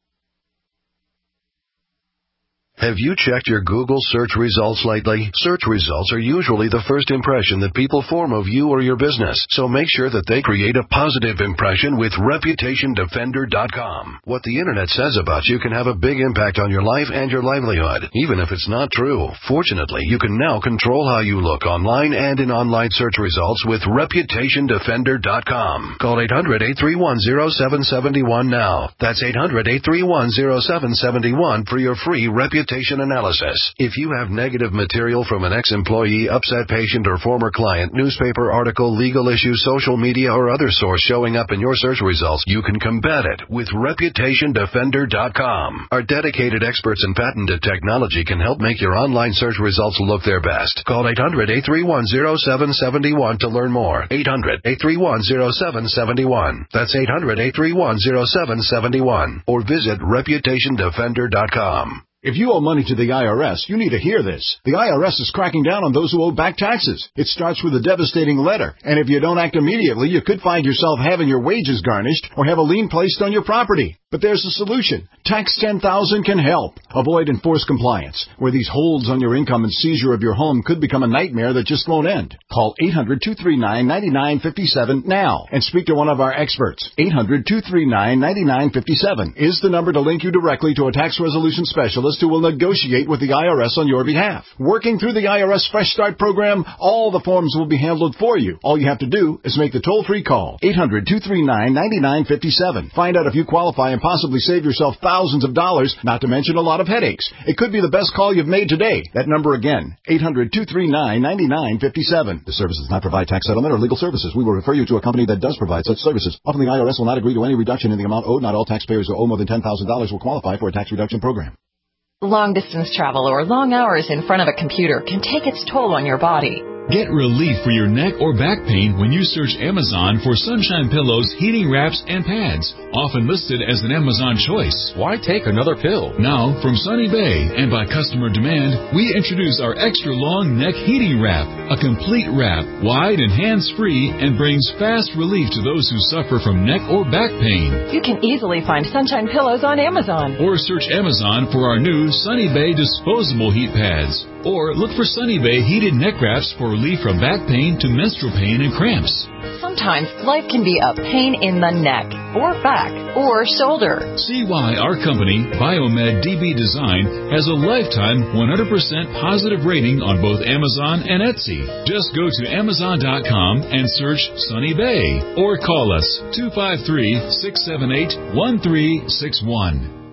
Have you checked your Google search results lately? Search results are usually the first impression that people form of you or your business, so make sure that they create a positive impression with reputation defender dot com. What the internet says about you can have a big impact on your life and your livelihood, even if it's not true. Fortunately, you can now control how you look online and in online search results with reputation defender dot com. Call eight hundred, eight three one, zero seven seven one now. That's eight hundred, eight three one, zero seven seven one for your free reputation analysis. If you have negative material from an ex-employee, upset patient, or former client, newspaper article, legal issue, social media, or other source showing up in your search results, you can combat it with reputation defender dot com. Our dedicated experts in patented technology can help make your online search results look their best. Call eight hundred, eight three one, zero seven seven one to learn more. eight hundred, eight three one, zero seven seven one. That's eight hundred, eight three one, zero seven seven one. Or visit reputation defender dot com. If you owe money to the I R S, you need to hear this. The I R S is cracking down on those who owe back taxes. It starts with a devastating letter, and if you don't act immediately, you could find yourself having your wages garnished or have a lien placed on your property. But there's a solution. Tax ten thousand can help. Avoid enforced compliance, where these holds on your income and seizure of your home could become a nightmare that just won't end. Call eight hundred, two three nine, nine nine five seven now and speak to one of our experts. eight hundred, two three nine, nine nine five seven is the number to link you directly to a tax resolution specialist who will negotiate with the I R S on your behalf. Working through the I R S Fresh Start program, all the forms will be handled for you. All you have to do is make the toll-free call. eight hundred, two three nine, nine nine five seven. Find out if you qualify and possibly save yourself thousands of dollars, not to mention a lot of headaches. It could be the best call you've made today. That number again, eight hundred, two three nine, nine nine five seven. The service does not provide tax settlement or legal services. We will refer you to a company that does provide such services. Often the I R S will not agree to any reduction in the amount owed. Not all taxpayers who owe more than ten thousand dollars will qualify for a tax reduction program. Long-distance travel or long hours in front of a computer can take its toll on your body. Get relief for your neck or back pain when you search Amazon for Sunshine Pillows, heating wraps, and pads, often listed as an Amazon choice. Why take another pill? Now, from Sunny Bay and by customer demand, we introduce our extra long neck heating wrap, a complete wrap, wide and hands-free, and brings fast relief to those who suffer from neck or back pain. You can easily find Sunshine Pillows on Amazon. Or search Amazon for our new Sunny Bay disposable heat pads. Or look for Sunny Bay heated neck wraps for relief from back pain to menstrual pain and cramps. Sometimes life can be a pain in the neck, or back, or shoulder. See why our company, Biomed D B Design, has a lifetime one hundred percent positive rating on both Amazon and Etsy. Just go to amazon dot com and search Sunny Bay. Or call us two five three, six seven eight, one three six one.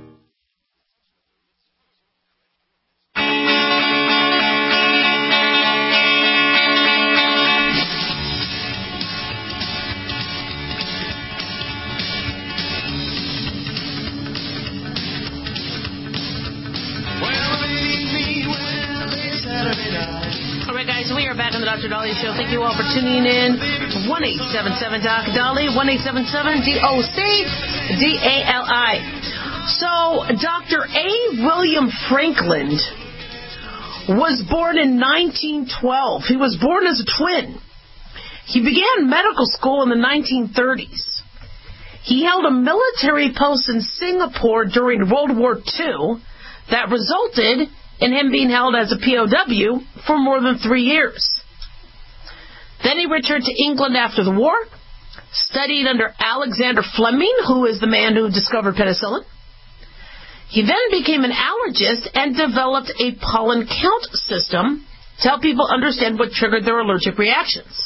Doctor Dahlia Show. Thank you all for tuning in. one eight seven seven D O C Dolly, one eight seven seven D O C D A L I. So, Doctor A. William Franklin was born in nineteen twelve. He was born as a twin. He began medical school in the nineteen thirties. He held a military post in Singapore during World War Two that resulted in him being held as a P O W for more than three years. Then he returned to England after the war, studied under Alexander Fleming, who is the man who discovered penicillin. He then became an allergist and developed a pollen count system to help people understand what triggered their allergic reactions.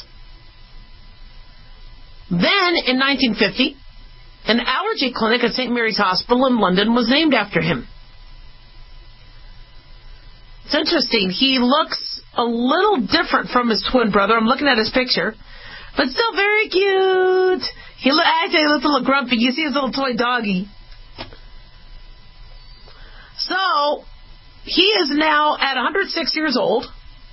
Then, in nineteen fifty, an allergy clinic at Saint Mary's Hospital in London was named after him. It's interesting. He looks a little different from his twin brother. I'm looking at his picture, but still very cute. He look, actually looks a little grumpy. You see his little toy doggy. So, he is now at one hundred six years old,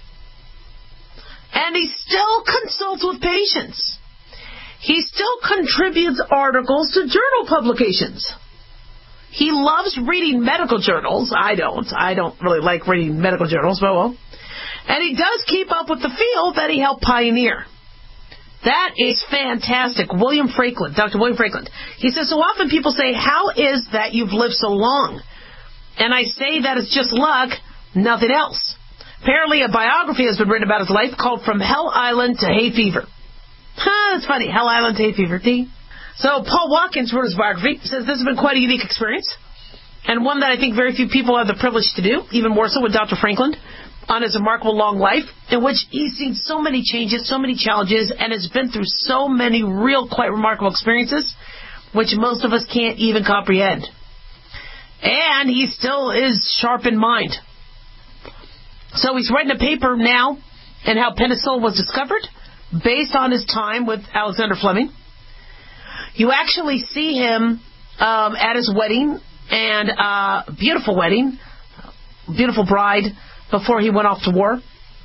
and he still consults with patients. He still contributes articles to journal publications. He loves reading medical journals. I don't. I don't really like reading medical journals, but well. And he does keep up with the field that he helped pioneer. That is fantastic. William Franklin, Doctor William Franklin. He says, so often people say, how is that you've lived so long? And I say that it's just luck, nothing else. Apparently a biography has been written about his life called From Hell Island to Hay Fever. Huh, that's funny. Hell Island to Hay Fever. See? So Paul Watkins wrote his biography. Says this has been quite a unique experience, and one that I think very few people have the privilege to do, even more so with Doctor Franklin, on his remarkable long life, in which he's seen so many changes, so many challenges, and has been through so many real, quite remarkable experiences, which most of us can't even comprehend. And he still is sharp in mind. So he's writing a paper now on how penicillin was discovered, based on his time with Alexander Fleming. You actually see him um, at his wedding, and uh, beautiful wedding, beautiful bride, before he went off to war.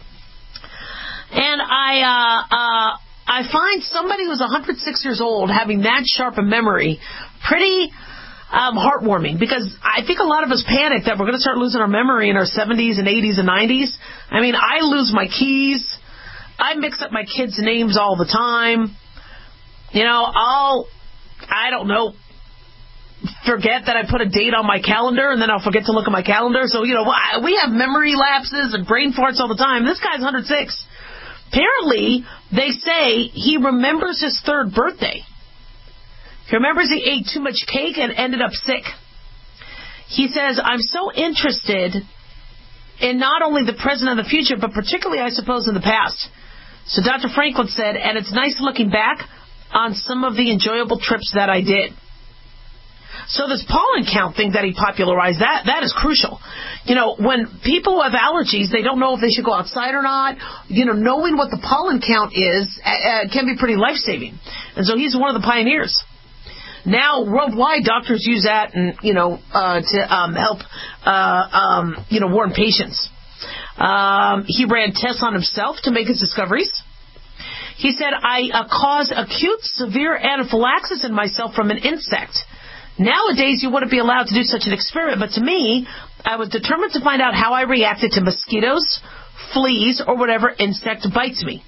And I uh, uh, I find somebody who's one hundred six years old having that sharp a memory pretty um, heartwarming, because I think a lot of us panic that we're going to start losing our memory in our seventies and eighties and nineties. I mean, I lose my keys. I mix up my kids' names all the time. You know, I'll, I don't know, forget that I put a date on my calendar, and then I'll forget to look at my calendar. So, you know, we have memory lapses and brain farts all the time. This guy's one hundred six. Apparently, they say he remembers his third birthday. He remembers he ate too much cake and ended up sick. He says, I'm so interested in not only the present and the future, but particularly, I suppose, in the past. So Doctor Franklin said, and it's nice looking back on some of the enjoyable trips that I did. So this pollen count thing that he popularized, that that is crucial. You know, when people have allergies, they don't know if they should go outside or not. You know, knowing what the pollen count is uh, can be pretty life-saving. And so he's one of the pioneers. Now, worldwide, doctors use that, and you know, uh, to um, help, uh, um, you know, warn patients. Um, he ran tests on himself to make his discoveries. He said, I uh, caused acute, severe anaphylaxis in myself from an insect. Nowadays, you wouldn't be allowed to do such an experiment, but to me, I was determined to find out how I reacted to mosquitoes, fleas, or whatever insect bites me.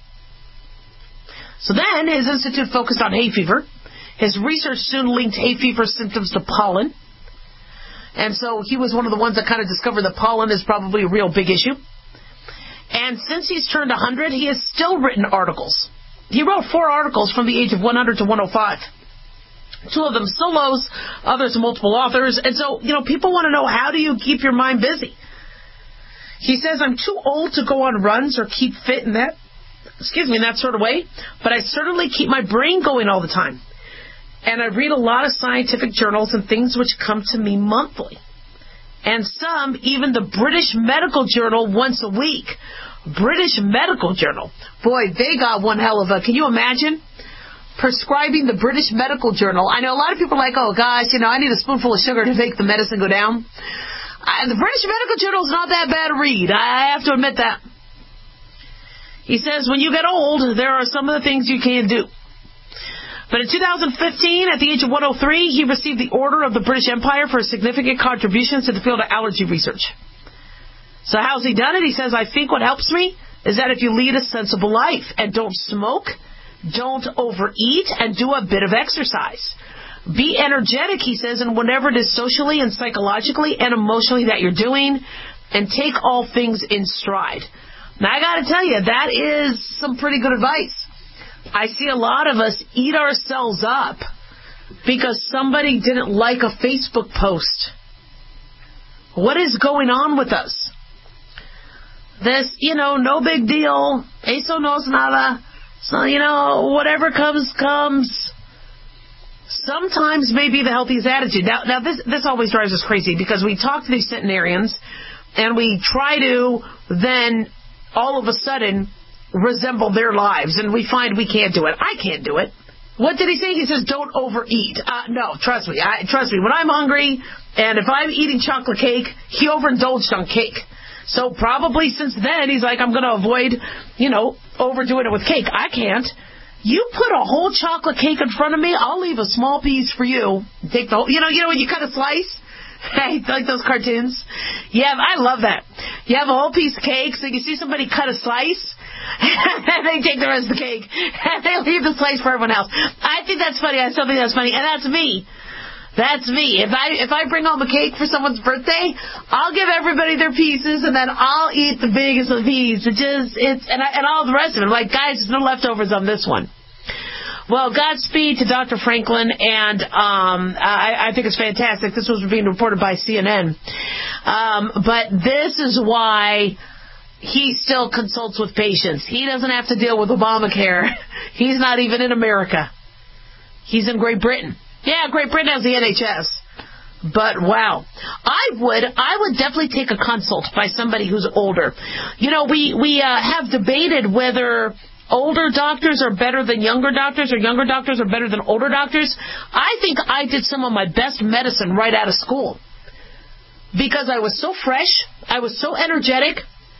So then, his institute focused on hay fever. His research soon linked hay fever symptoms to pollen. And so he was one of the ones that kind of discovered that pollen is probably a real big issue. And since he's turned one hundred, he has still written articles. He wrote four articles from the age of one hundred to one oh five. Two of them solos, others multiple authors. And so, you know, people want to know, how do you keep your mind busy? He says, I'm too old to go on runs or keep fit in that, excuse me, in that sort of way, but I certainly keep my brain going all the time. And I read a lot of scientific journals and things which come to me monthly. And some, even the British Medical Journal once a week. British Medical Journal. Boy, they got one hell of a, can you imagine? Prescribing the British Medical Journal. I know a lot of people are like, oh gosh, you know, I need a spoonful of sugar to make the medicine go down. Uh, the British Medical Journal is not that bad to read. I have to admit that. He says, when you get old, there are some of the things you can't do. But in two thousand fifteen, at the age of one oh three, he received the Order of the British Empire for significant contributions to the field of allergy research. So how's he done it? He says, I think what helps me is that if you lead a sensible life and don't smoke, don't overeat, and do a bit of exercise. Be energetic, he says, in whatever it is socially and psychologically and emotionally that you're doing, and take all things in stride. Now, I got to tell you, that is some pretty good advice. I see a lot of us eat ourselves up because somebody didn't like a Facebook post. What is going on with us? This, you know, no big deal. Eso no es nada. So, you know, whatever comes, comes. Sometimes may be the healthiest attitude. Now, now this this always drives us crazy, because we talk to these centenarians and we try to then all of a sudden resemble their lives, and we find we can't do it. I can't do it. What did he say? He says, don't overeat. Uh, no, trust me. I, trust me. When I'm hungry, and if I'm eating chocolate cake, he overindulged on cake. So probably since then, he's like, I'm going to avoid, you know, overdoing it with cake. I can't. You put a whole chocolate cake in front of me, I'll leave a small piece for you. Take the whole, you know, you know when you cut a slice? Hey, like those cartoons? Yeah, I love that. You have a whole piece of cake, so you see somebody cut a slice, and they take the rest of the cake, and they leave the slice for everyone else. I think that's funny. I still think that's funny, and that's me. That's me. If I if I bring home a cake for someone's birthday, I'll give everybody their pieces, and then I'll eat the biggest of the piece. It just it's and I, and all the rest of it. I'm like, guys, there's no leftovers on this one. Well, Godspeed to Doctor Franklin, and um, I, I think it's fantastic. This was being reported by C N N. Um, but this is why he still consults with patients. He doesn't have to deal with Obamacare. He's not even in America. He's in Great Britain. Yeah, Great Britain has the N H S. But wow, I would I would definitely take a consult by somebody who's older. You know, we we uh, have debated whether older doctors are better than younger doctors or younger doctors are better than older doctors. I think I did some of my best medicine right out of school because I was so fresh, I was so energetic,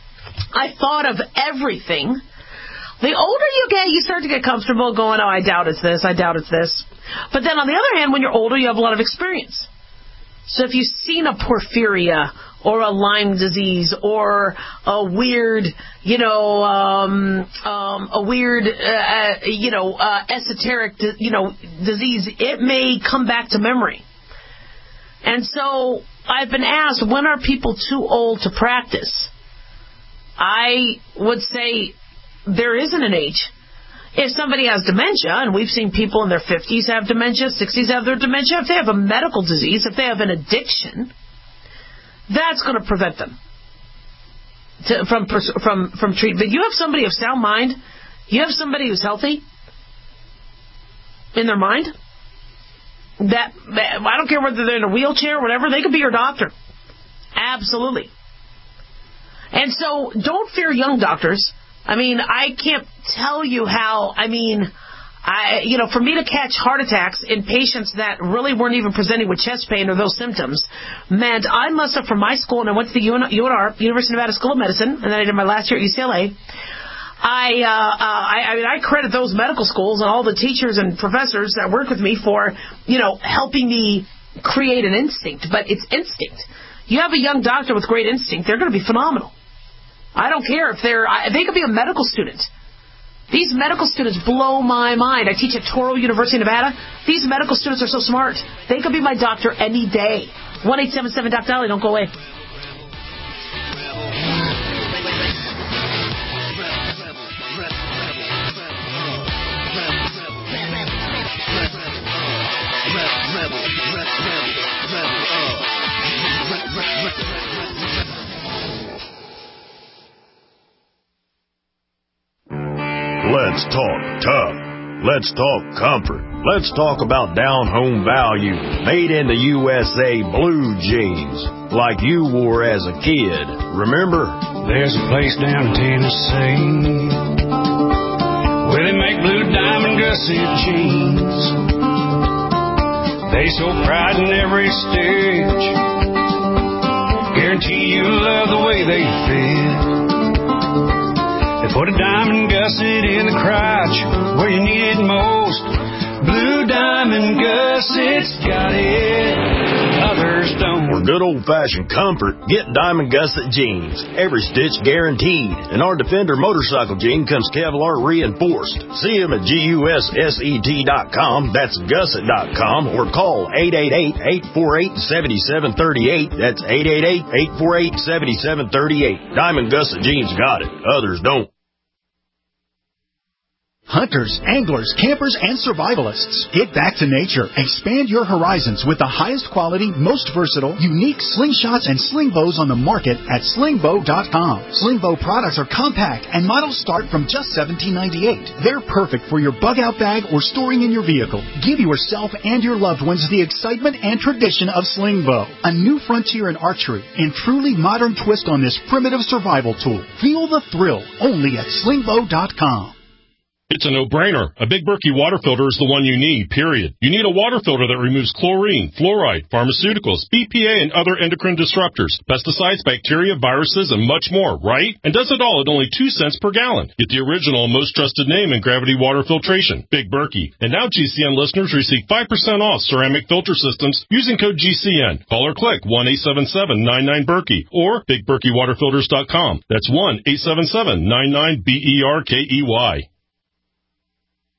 I thought of everything. The older you get, you start to get comfortable going, oh, I doubt it's this, I doubt it's this. But then on the other hand, when you're older, you have a lot of experience. So if you've seen a porphyria or a Lyme disease or a weird, you know, um, um, a weird, uh, you know, uh, esoteric, you know, disease, it may come back to memory. And so I've been asked, when are people too old to practice? I would say there isn't an age. If somebody has dementia, and we've seen people in their fifties have dementia, sixties have their dementia, if they have a medical disease, if they have an addiction, that's going to prevent them to, from from from treatment. But you have somebody of sound mind, you have somebody who's healthy in their mind, that, I don't care whether they're in a wheelchair or whatever, they could be your doctor. Absolutely. And so don't fear young doctors. I mean, I can't tell you how, I mean, I, you know, for me to catch heart attacks in patients that really weren't even presenting with chest pain or those symptoms meant I must have, from my school, and I went to the U N R, University of Nevada School of Medicine, and then I did my last year at U C L A. I, uh, uh, I, I mean, I credit those medical schools and all the teachers and professors that work with me for, you know, helping me create an instinct, but it's instinct. You have a young doctor with great instinct, they're going to be phenomenal. I don't care if they're, they could be a medical student. These medical students blow my mind. I teach at Touro University of Nevada. These medical students are so smart. They could be my doctor any day. one eight seven seven Doc Dolly, don't go away. Let's talk tough. Let's talk comfort. Let's talk about down-home value. Made in the U S A blue jeans, like you wore as a kid. Remember? There's a place down in Tennessee where they make blue diamond gusset jeans. They so pride in every stitch. Guarantee you love the way they fit. They put a diamond gusset in the crotch where you need it most. Blue diamond gussets got it, others don't. For good old-fashioned comfort, get Diamond Gusset jeans. Every stitch guaranteed. And our Defender motorcycle jean comes Kevlar reinforced. See them at G U S S E T dot com, that's gusset dot com, or call eight eight eight, eight four eight, seven seven three eight. That's eight eight eight, eight four eight, seven seven three eight. Diamond Gusset jeans got it, others don't. hunters, anglers, campers, and survivalists. Get back to nature. Expand your horizons with the highest quality, most versatile, unique slingshots and sling bows on the market at sling bow dot com. Sling bow products are compact and models start from just seventeen ninety-eight. They're perfect for your bug out bag or storing in your vehicle. Give yourself and your loved ones the excitement and tradition of sling bow. A new frontier in archery and truly modern twist on this primitive survival tool. Feel the thrill only at sling bow dot com. It's a no-brainer. A Big Berkey water filter is the one you need, period. You need a water filter that removes chlorine, fluoride, pharmaceuticals, B P A, and other endocrine disruptors, pesticides, bacteria, viruses, and much more, right? And does it all at only two cents per gallon. Get the original and most trusted name in gravity water filtration, Big Berkey. And now G C N listeners receive five percent off ceramic filter systems using code G C N. Call or click one eight seven seven nine nine Berkey or big berkey water filters dot com. That's one eight seven seven nine nine B E R K E Y.